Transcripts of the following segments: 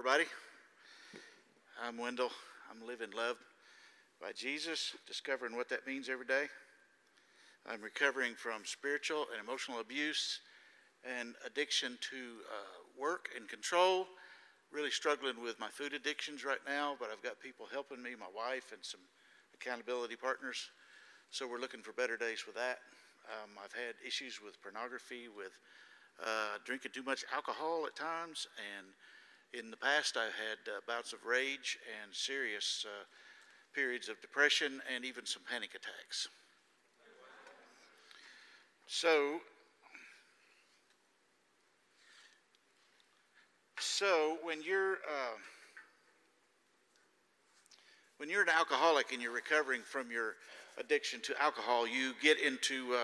everybody. I'm Wendell. I'm living loved by Jesus, discovering what that means every day. I'm recovering from spiritual and emotional abuse and addiction to work and control. Really struggling with my food addictions right now, but I've got people helping me, my wife and some accountability partners. So we're looking for better days with that. I've had issues with pornography, with drinking too much alcohol at times, and in the past I've had bouts of rage and serious periods of depression and even some panic attacks. So when you're an alcoholic and you're recovering from your addiction to alcohol, you get into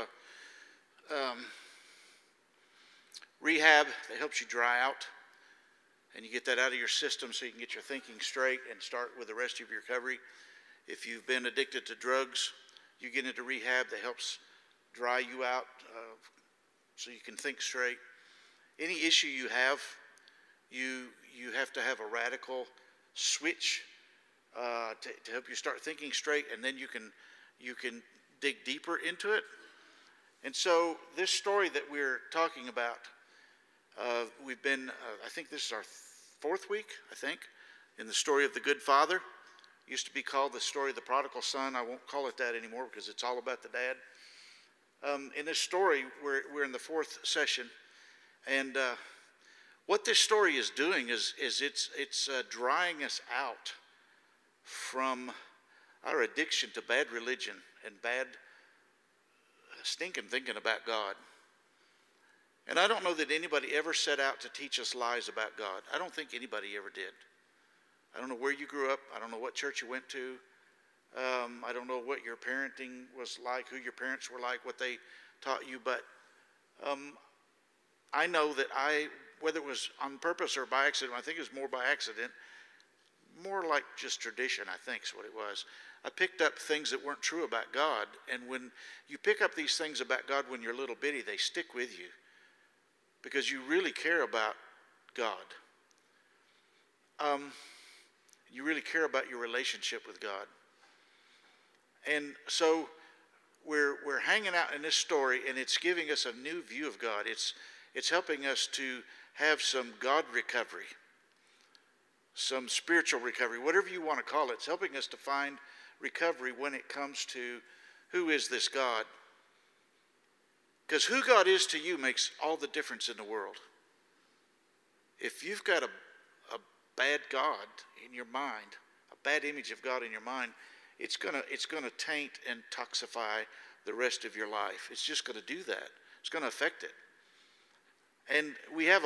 rehab that helps you dry out, and you get that out of your system so you can get your thinking straight and start with the rest of your recovery. If you've been addicted to drugs, you get into rehab that helps dry you out so you can think straight. Any issue you have, you have to have a radical switch to help you start thinking straight, and then you can dig deeper into it. And so this story that we're talking about, we've been, I think this is our fourth week, in the story of the good father. It used to be called the story of the prodigal son. I won't call it that anymore because it's all about the dad. In this story, we're in the fourth session, and what this story is doing is it's drying us out from our addiction to bad religion and bad stinking thinking about God. And I don't know that anybody ever set out to teach us lies about God. I don't think anybody ever did. I don't know where you grew up. I don't know what church you went to. I don't know what your parenting was like, who your parents were like, what they taught you. But I know that whether it was on purpose or by accident, I think it was more by accident, more like just tradition, I think is what it was. I picked up things that weren't true about God. And when you pick up these things about God when you're little bitty, they stick with you because you really care about God. You really care about your relationship with God. And so we're hanging out in this story, and it's giving us a new view of God. It's helping us to have some God recovery, some spiritual recovery, whatever you want to call it. It's helping us to find recovery when it comes to who is this God. Because who God is to you makes all the difference in the world. If you've got a bad God in your mind, a bad image of God in your mind, it's gonna taint and toxify the rest of your life. It's just gonna do that. It's gonna affect it. And we have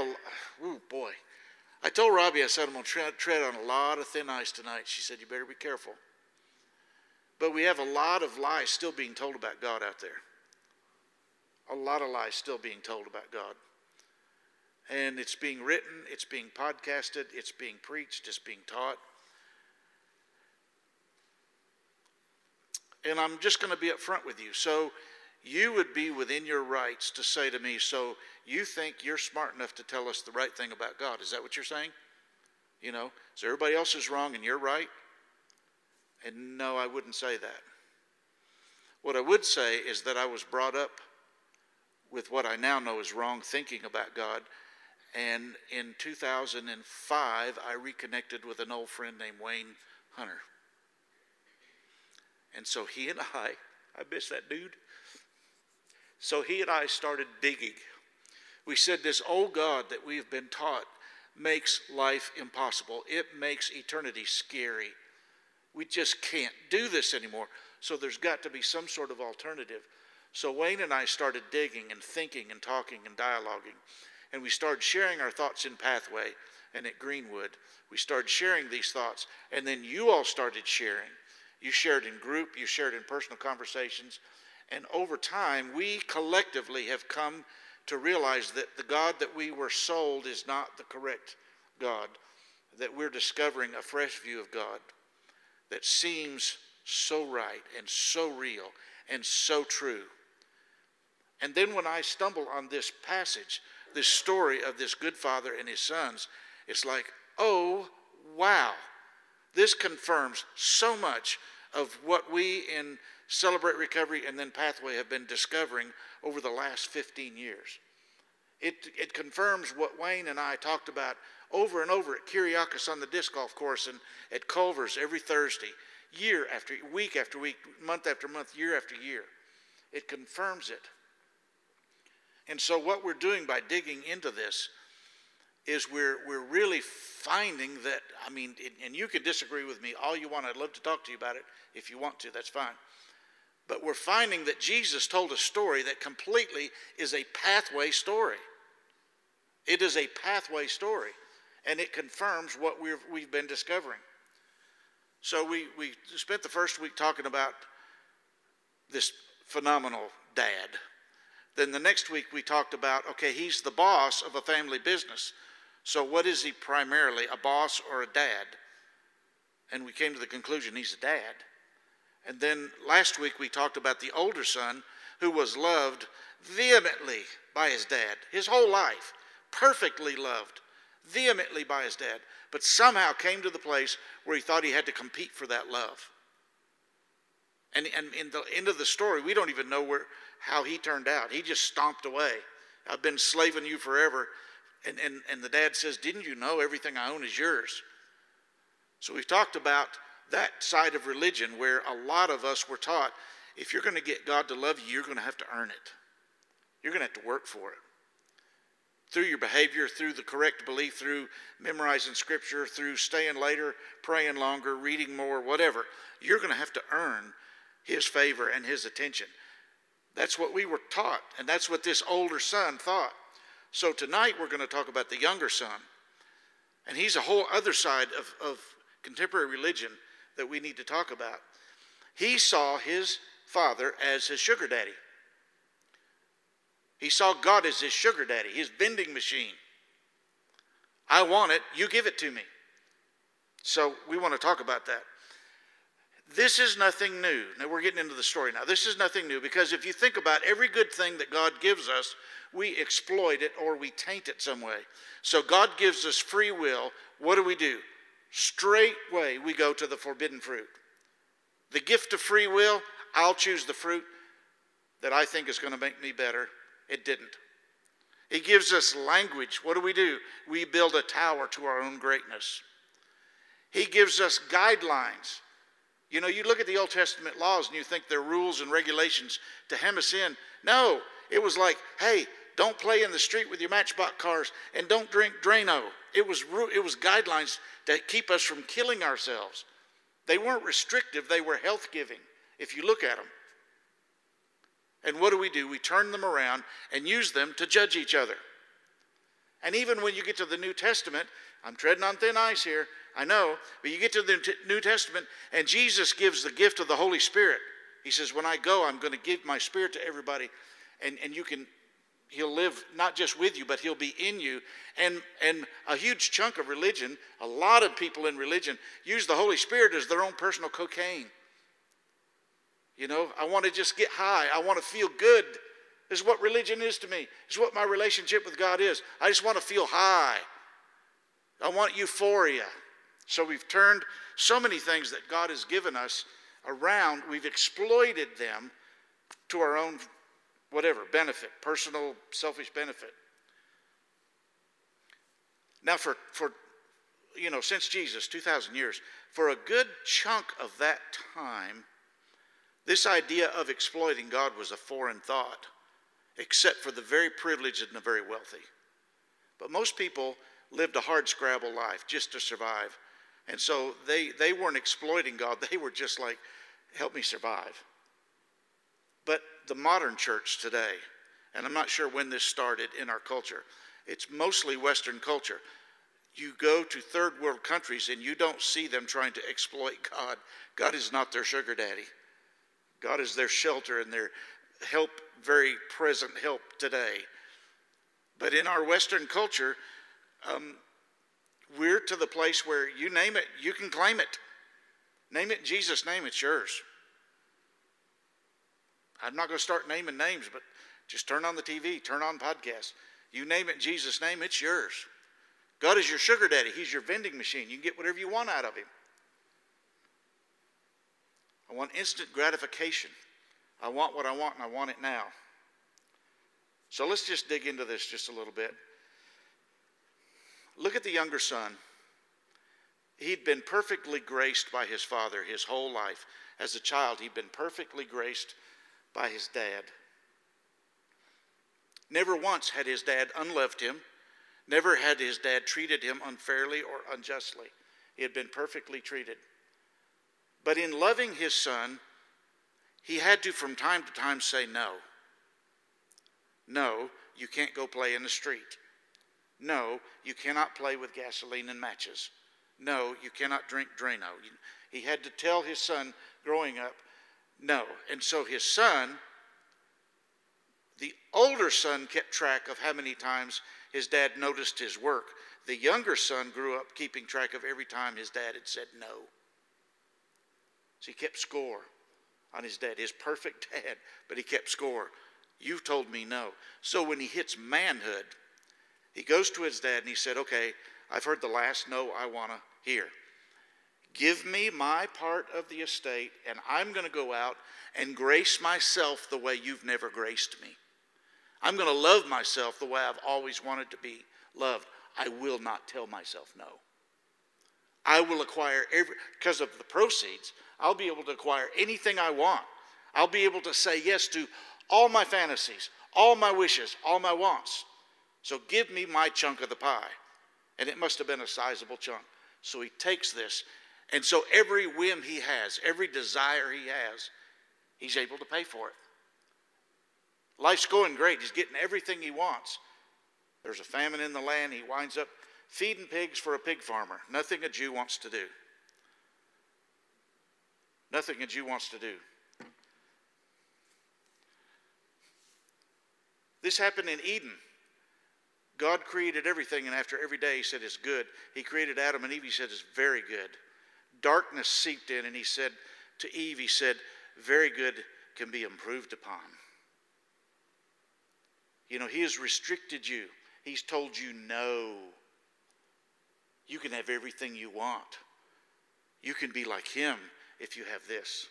I told Robbie, I said, I'm gonna tread on a lot of thin ice tonight. She said, you better be careful. But we have a lot of lies still being told about God out there. A lot of lies still being told about God. And it's being written, it's being podcasted, it's being preached, it's being taught. And I'm just going to be upfront with you. So you would be within your rights to say to me, so you think you're smart enough to tell us the right thing about God. Is that what you're saying? So everybody else is wrong and you're right? And no, I wouldn't say that. What I would say is that I was brought up with what I now know is wrong thinking about God. And in 2005, I reconnected with an old friend named Wayne Hunter. And so he and I miss that dude. So he and I started digging. We said this old God that we've been taught makes life impossible. It makes eternity scary. We just can't do this anymore. So there's got to be some sort of alternative. So Wayne and I started digging and thinking and talking and dialoguing. And we started sharing our thoughts in Pathway and at Greenwood. We started sharing these thoughts. And then you all started sharing. You shared in group. You shared in personal conversations. And over time, we collectively have come to realize that the God that we were sold is not the correct God. That we're discovering a fresh view of God that seems so right and so real and so true. And then when I stumble on this passage, this story of this good father and his sons, it's like, oh, wow. This confirms so much of what we in Celebrate Recovery and then Pathway have been discovering over the last 15 years. It confirms what Wayne and I talked about over and over at Kyriakos on the disc golf course and at Culver's every Thursday, year after week, month after month, year after year. It confirms it. And so what we're doing by digging into this is we're really finding that, I mean, and you can disagree with me all you want. I'd love to talk to you about it if you want to. That's fine. But we're finding that Jesus told a story that completely is a pathway story. It is a pathway story, and it confirms what we've been discovering. So we spent the first week talking about this phenomenal dad. Then the next week we talked about, okay, he's the boss of a family business. So what is he primarily, a boss or a dad? And we came to the conclusion he's a dad. And then last week we talked about the older son who was loved vehemently by his dad his whole life, perfectly loved vehemently by his dad, but somehow came to the place where he thought he had to compete for that love. And in the end of the story, we don't even know how he turned out. He just stomped away. I've been slaving you forever. And the dad says, didn't you know everything I own is yours? So we've talked about that side of religion where a lot of us were taught, if you're going to get God to love you, you're going to have to earn it. You're going to have to work for it. Through your behavior, through the correct belief, through memorizing scripture, through staying later, praying longer, reading more, whatever. You're going to have to earn his favor and his attention. That's what we were taught, and that's what this older son thought. So tonight we're going to talk about the younger son. And he's a whole other side of contemporary religion that we need to talk about. He saw his father as his sugar daddy. He saw God as his sugar daddy, his vending machine. I want it, you give it to me. So we want to talk about that. This is nothing new. Now we're getting into the story now. This is nothing new because if you think about every good thing that God gives us, we exploit it or we taint it some way. So God gives us free will. What do? Straightway we go to the forbidden fruit. The gift of free will, I'll choose the fruit that I think is going to make me better. It didn't. He gives us language. What do? We build a tower to our own greatness. He gives us guidelines. You know, you look at the Old Testament laws and you think they're rules and regulations to hem us in. No, it was like, hey, don't play in the street with your Matchbox cars and don't drink Drano. It was guidelines to keep us from killing ourselves. They weren't restrictive, they were health-giving, if you look at them. And what do? We turn them around and use them to judge each other. And even when you get to the New Testament, I'm treading on thin ice here, I know, but you get to the New Testament and Jesus gives the gift of the Holy Spirit. He says, when I go, I'm going to give my Spirit to everybody and he'll live not just with you, but he'll be in you. And a huge chunk of religion, a lot of people in religion use the Holy Spirit as their own personal cocaine. You know, I want to just get high. I want to feel good. This is what religion is to me. This is what my relationship with God is. I just want to feel high. I want euphoria. So we've turned so many things that God has given us around. We've exploited them to our own benefit, personal, selfish benefit. Now for since Jesus, 2,000 years, for a good chunk of that time, this idea of exploiting God was a foreign thought, except for the very privileged and the very wealthy. But most people lived a hardscrabble life just to survive. And so they weren't exploiting God. They were just like, help me survive. But the modern church today, and I'm not sure when this started in our culture, it's mostly Western culture. You go to third world countries and you don't see them trying to exploit God. God is not their sugar daddy. God is their shelter and their help, very present help today. But in our Western culture, we're to the place where you name it, you can claim it. Name it in Jesus' name, it's yours. I'm not going to start naming names, but just turn on the TV, turn on podcasts. You name it in Jesus' name, it's yours. God is your sugar daddy. He's your vending machine. You can get whatever you want out of him. I want instant gratification. I want what I want, and I want it now. So let's just dig into this just a little bit. Look at the younger son. He'd been perfectly graced by his father his whole life. As a child, he'd been perfectly graced by his dad. Never once had his dad unloved him. Never had his dad treated him unfairly or unjustly. He had been perfectly treated. But in loving his son, he had to from time to time say no. No, you can't go play in the street. No, you cannot play with gasoline and matches. No, you cannot drink Drano. He had to tell his son growing up, no. And so his son, the older son, kept track of how many times his dad noticed his work. The younger son grew up keeping track of every time his dad had said no. So he kept score on his dad, his perfect dad, but he kept score. You've told me no. So when he hits manhood, he goes to his dad and he said, okay, I've heard the last no I want to hear. Give me my part of the estate, and I'm going to go out and grace myself the way you've never graced me. I'm going to love myself the way I've always wanted to be loved. I will not tell myself no. I will acquire because of the proceeds, I'll be able to acquire anything I want. I'll be able to say yes to all my fantasies, all my wishes, all my wants. So give me my chunk of the pie. And it must have been a sizable chunk. So he takes this. And so every whim he has, every desire he has, he's able to pay for it. Life's going great. He's getting everything he wants. There's a famine in the land. He winds up feeding pigs for a pig farmer. Nothing a Jew wants to do. Nothing a Jew wants to do. This happened in Eden. God created everything, and after every day he said it's good. He created Adam and Eve, he said it's very good. Darkness seeped in, and he said to Eve, he said, very good can be improved upon. You know, he has restricted you. He's told you no. You can have everything you want. You can be like him if you have this.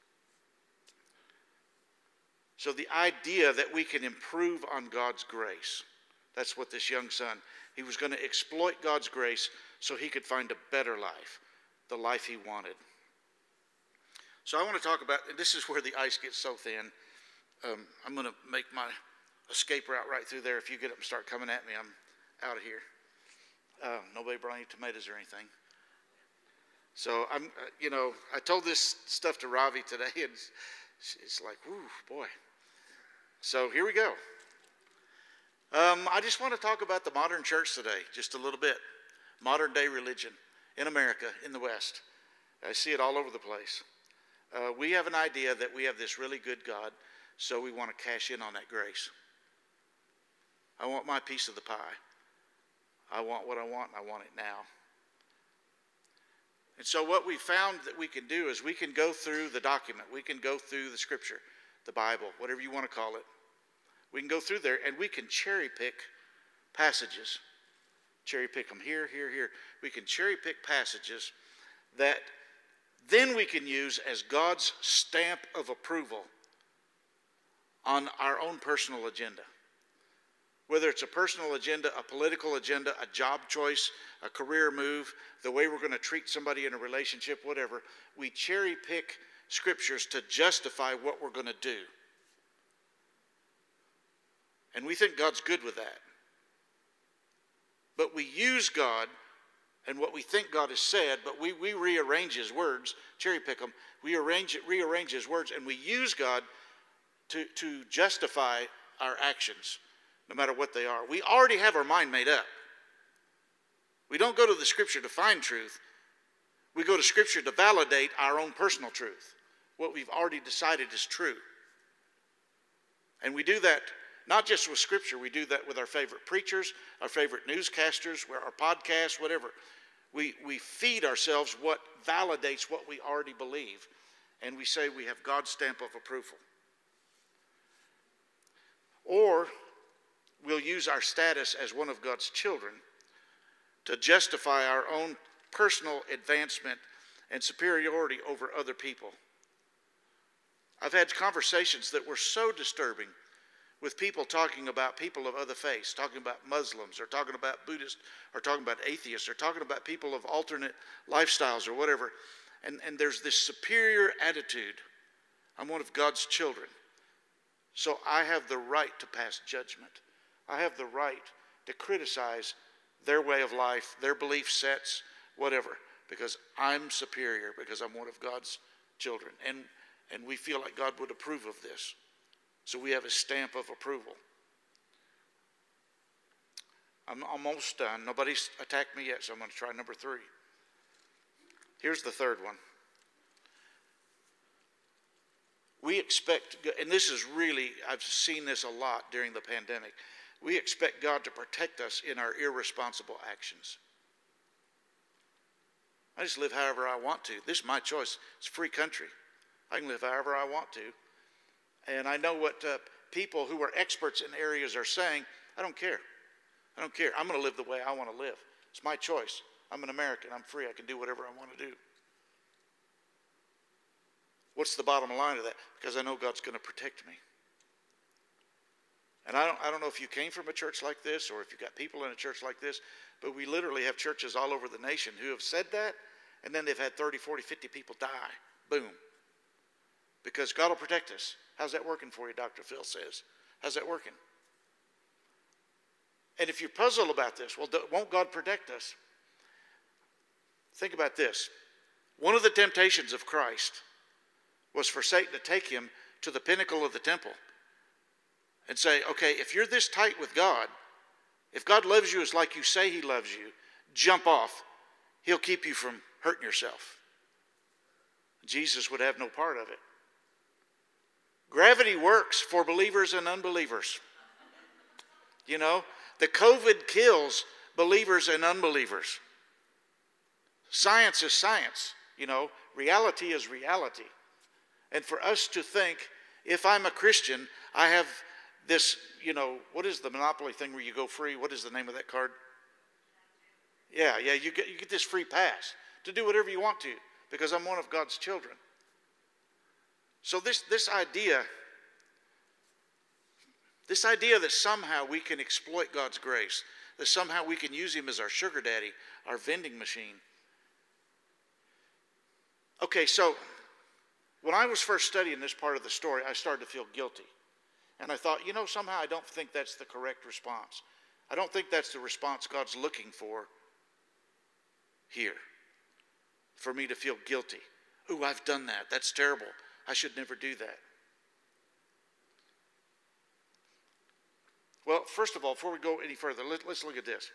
So the idea that we can improve on God's grace, that's what this young son, he was going to exploit God's grace so he could find a better life, the life he wanted. So I want to talk about, and this is where the ice gets so thin. I'm going to make my escape route right through there. If you get up and start coming at me, I'm out of here. Nobody brought any tomatoes or anything. So I told this stuff to Ravi today, and it's like, whoo, boy. So here we go. I just want to talk about the modern church today, just a little bit. Modern day religion in America, in the West. I see it all over the place. We have an idea that we have this really good God, so we want to cash in on that grace. I want my piece of the pie. I want what I want, and I want it now. And so what we found that we can do is we can go through the document. We can go through the scripture, the Bible, whatever you want to call it. We can go through there and we can cherry pick passages. Cherry pick them here, here, here. We can cherry pick passages that then we can use as God's stamp of approval on our own personal agenda. Whether it's a personal agenda, a political agenda, a job choice, a career move, the way we're going to treat somebody in a relationship, whatever, we cherry pick scriptures to justify what we're going to do. And we think God's good with that. But we use God and what we think God has said, but we rearrange his words, cherry pick them, we rearrange his words, and we use God to justify our actions, no matter what they are. We already have our mind made up. We don't go to the scripture to find truth. We go to scripture to validate our own personal truth, what we've already decided is true. And we do that not just with scripture, we do that with our favorite preachers, our favorite newscasters, our podcasts, whatever. We feed ourselves what validates what we already believe, and we say we have God's stamp of approval. Or we'll use our status as one of God's children to justify our own personal advancement and superiority over other people. I've had conversations that were so disturbing with people talking about people of other faiths, talking about Muslims, or talking about Buddhists, or talking about atheists, or talking about people of alternate lifestyles or whatever. And there's this superior attitude. I'm one of God's children. So I have the right to pass judgment. I have the right to criticize their way of life, their belief sets, whatever, because I'm superior, because I'm one of God's children. And we feel like God would approve of this. So we have a stamp of approval. I'm almost done. Nobody's attacked me yet, so I'm going to try number 3. Here's the third one. We expect, and this is really, I've seen this a lot during the pandemic, we expect God to protect us in our irresponsible actions. I just live however I want to. This is my choice. It's a free country. I can live however I want to. And I know what people who are experts in areas are saying. I don't care. I don't care. I'm going to live the way I want to live. It's my choice. I'm an American. I'm free. I can do whatever I want to do. What's the bottom line of that? Because I know God's going to protect me. And I don't know if you came from a church like this or if you got people in a church like this, but we literally have churches all over the nation who have said that, and then they've had 30, 40, 50 people die. Boom. Because God will protect us. How's that working for you, Dr. Phil says? How's that working? And if you're puzzled about this, well, won't God protect us? Think about this. One of the temptations of Christ was for Satan to take him to the pinnacle of the temple and say, okay, if you're this tight with God, if God loves you as like you say he loves you, jump off. He'll keep you from hurting yourself. Jesus would have no part of it. Gravity works for believers and unbelievers. You know, the COVID kills believers and unbelievers. Science is science. You know, reality is reality. And for us to think, if I'm a Christian, I have this, you know, what is the Monopoly thing where you go free? What is the name of that card? Yeah, you get this free pass to do whatever you want to because I'm one of God's children. So this idea that somehow we can exploit God's grace, that somehow we can use him as our sugar daddy, our vending machine. Okay, so when I was first studying this part of the story, I started to feel guilty. And I thought, you know, somehow I don't think that's the correct response. I don't think that's the response God's looking for here, for me to feel guilty. Ooh, I've done that. That's terrible. I should never do that. Well, first of all, before we go any further, let's look at this.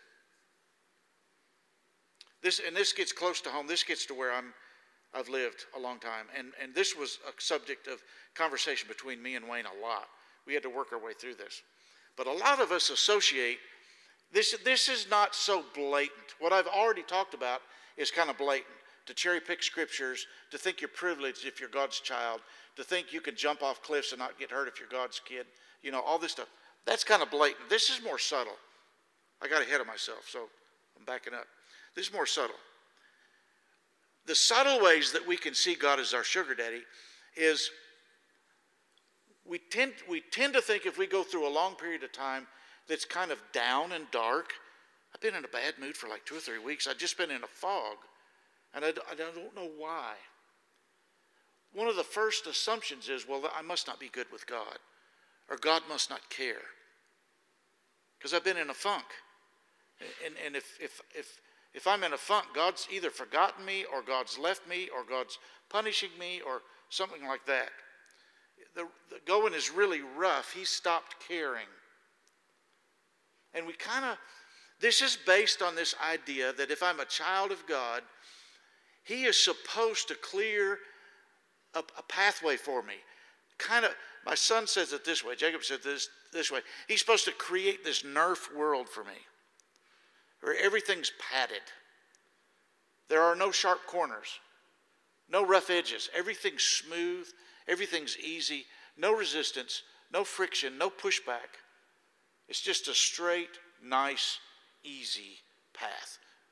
This gets close to home. This gets to where I've lived a long time. And this was a subject of conversation between me and Wayne a lot. We had to work our way through this. But a lot of us associate, this is not so blatant. What I've already talked about is kind of blatant. To cherry pick scriptures, to think you're privileged if you're God's child, to think you can jump off cliffs and not get hurt if you're God's kid. You know, all this stuff. That's kind of blatant. This is more subtle. I got ahead of myself, so I'm backing up. This is more subtle. The subtle ways that we can see God as our sugar daddy is we tend to think if we go through a long period of time that's kind of down and dark. I've been in a bad mood for like 2 or 3 weeks. I've just been in a fog. And I don't know why. One of the first assumptions is, well, I must not be good with God. Or God must not care. Because I've been in a funk. And if I'm in a funk, God's either forgotten me, or God's left me, or God's punishing me, or something like that. The going is really rough. He stopped caring. And this is based on this idea that if I'm a child of God, he is supposed to clear a pathway for me. My son says it this way. Jacob said this way. He's supposed to create this Nerf world for me, where everything's padded. There are no sharp corners, no rough edges. Everything's smooth. Everything's easy. No resistance, no friction, no pushback. It's just a straight, nice, easy path.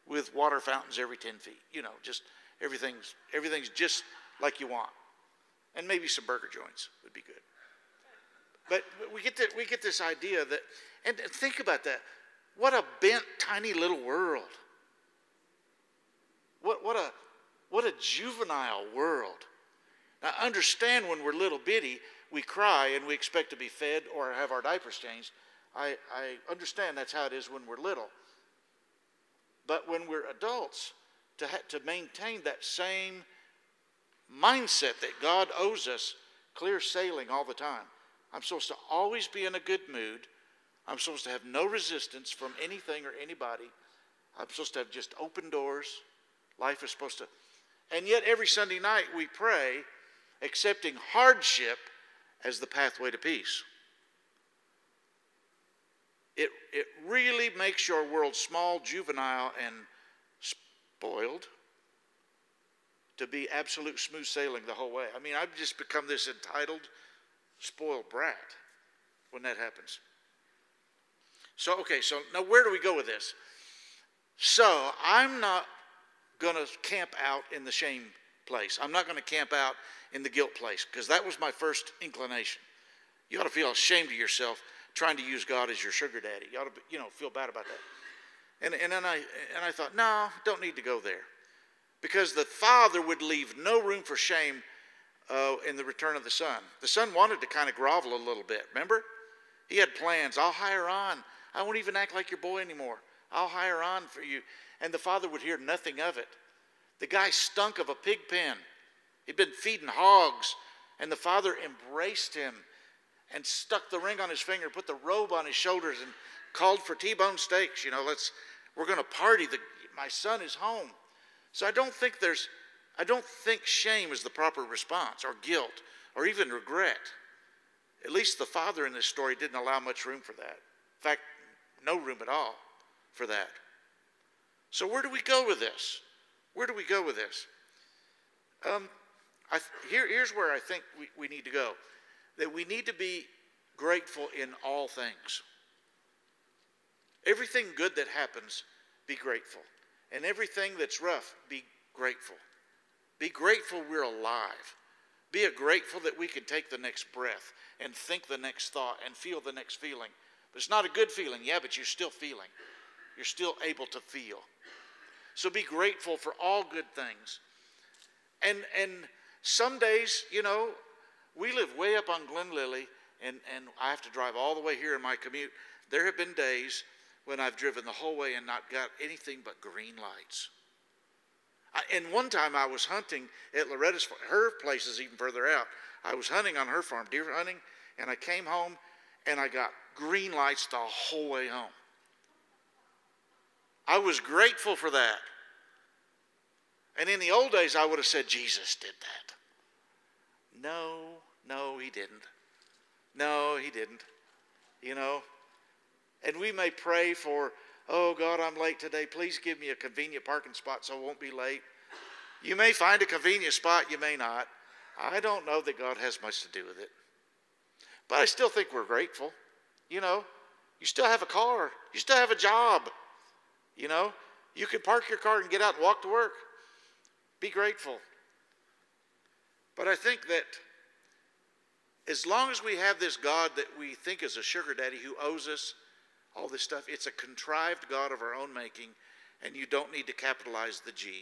with water fountains every 10 feet. You know, just everything's just like you want. And maybe some burger joints would be good. But we get this idea that, and think about that. What a bent, tiny little world. What a juvenile world. Now, understand when we're little bitty, we cry and we expect to be fed or have our diapers changed. I understand that's how it is when we're little. But when we're adults, to maintain that same mindset that God owes us, clear sailing all the time. I'm supposed to always be in a good mood. I'm supposed to have no resistance from anything or anybody. I'm supposed to have just open doors. Life is supposed to... And yet every Sunday night we pray, accepting hardship as the pathway to peace. It really makes your world small, juvenile, and spoiled to be absolute smooth sailing the whole way. I mean, I've just become this entitled, spoiled brat when that happens. So now where do we go with this? So I'm not going to camp out in the shame place. I'm not going to camp out in the guilt place, because that was my first inclination. You ought to feel ashamed of yourself trying to use God as your sugar daddy. You ought to, feel bad about that. And then I thought, no, don't need to go there, because the Father would leave no room for shame in the return of the Son. The Son wanted to kind of grovel a little bit. Remember, he had plans. I'll hire on. I won't even act like your boy anymore. I'll hire on for you. And the Father would hear nothing of it. The guy stunk of a pig pen. He'd been feeding hogs, and the Father embraced him and stuck the ring on his finger, put the robe on his shoulders, and called for T-bone steaks. We're going to party. My son is home. So I don't think shame is the proper response, or guilt, or even regret. At least the Father in this story didn't allow much room for that. In fact, no room at all for that. So where do we go with this? Where do we go with this? Here's where I think we need to go. That we need to be grateful in all things. Everything good that happens, be grateful. And everything that's rough, be grateful. Be grateful we're alive. Be grateful that we can take the next breath and think the next thought and feel the next feeling. But it's not a good feeling, yeah, but you're still feeling. You're still able to feel. So be grateful for all good things. And some days, we live way up on Glen Lily, and I have to drive all the way here in my commute. There have been days when I've driven the whole way and not got anything but green lights. And one time I was hunting at Loretta's farm. Her place is even further out. I was hunting on her farm, deer hunting, and I came home and I got green lights the whole way home. I was grateful for that. And in the old days, I would have said, Jesus did that. No, he didn't. No, he didn't. And we may pray for, oh, God, I'm late today. Please give me a convenient parking spot so I won't be late. You may find a convenient spot. You may not. I don't know that God has much to do with it. But I still think we're grateful. You still have a car. You still have a job. You can park your car and get out and walk to work. Be grateful. But I think that as long as we have this God that we think is a sugar daddy who owes us all this stuff, it's a contrived God of our own making, and you don't need to capitalize the G.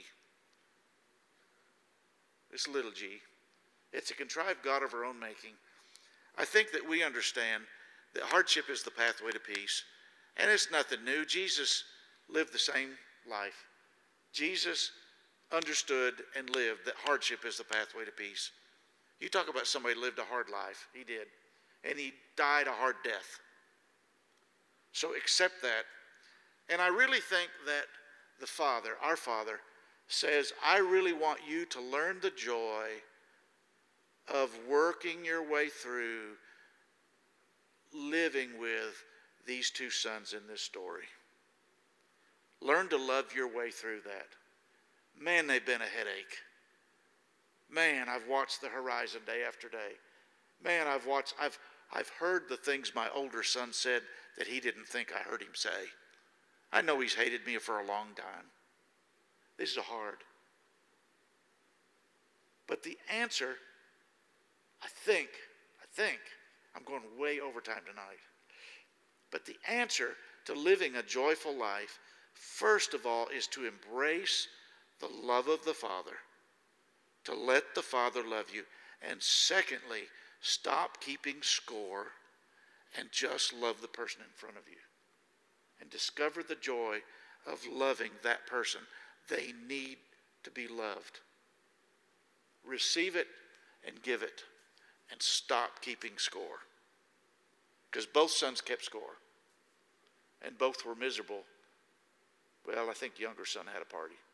It's little g. It's a contrived God of our own making. I think that we understand that hardship is the pathway to peace, and it's nothing new. Jesus lived the same life. Jesus understood and lived that hardship is the pathway to peace. You talk about somebody who lived a hard life. He did. And he died a hard death. So accept that. And I really think that the Father, our Father, says, I really want you to learn the joy of working your way through living with these two sons in this story. Learn to love your way through that. Man, they've been a headache. Man, I've watched the horizon day after day. Man, I've heard the things my older son said that he didn't think I heard him say. I know he's hated me for a long time. These are hard. But the answer, I think, I'm going way over time tonight. But the answer to living a joyful life, first of all, is to embrace the love of the Father, to let the Father love you. And secondly, stop keeping score and just love the person in front of you. And discover the joy of loving that person. They need to be loved. Receive it and give it. And stop keeping score. Because both sons kept score. And both were miserable. Well, I think younger son had a party.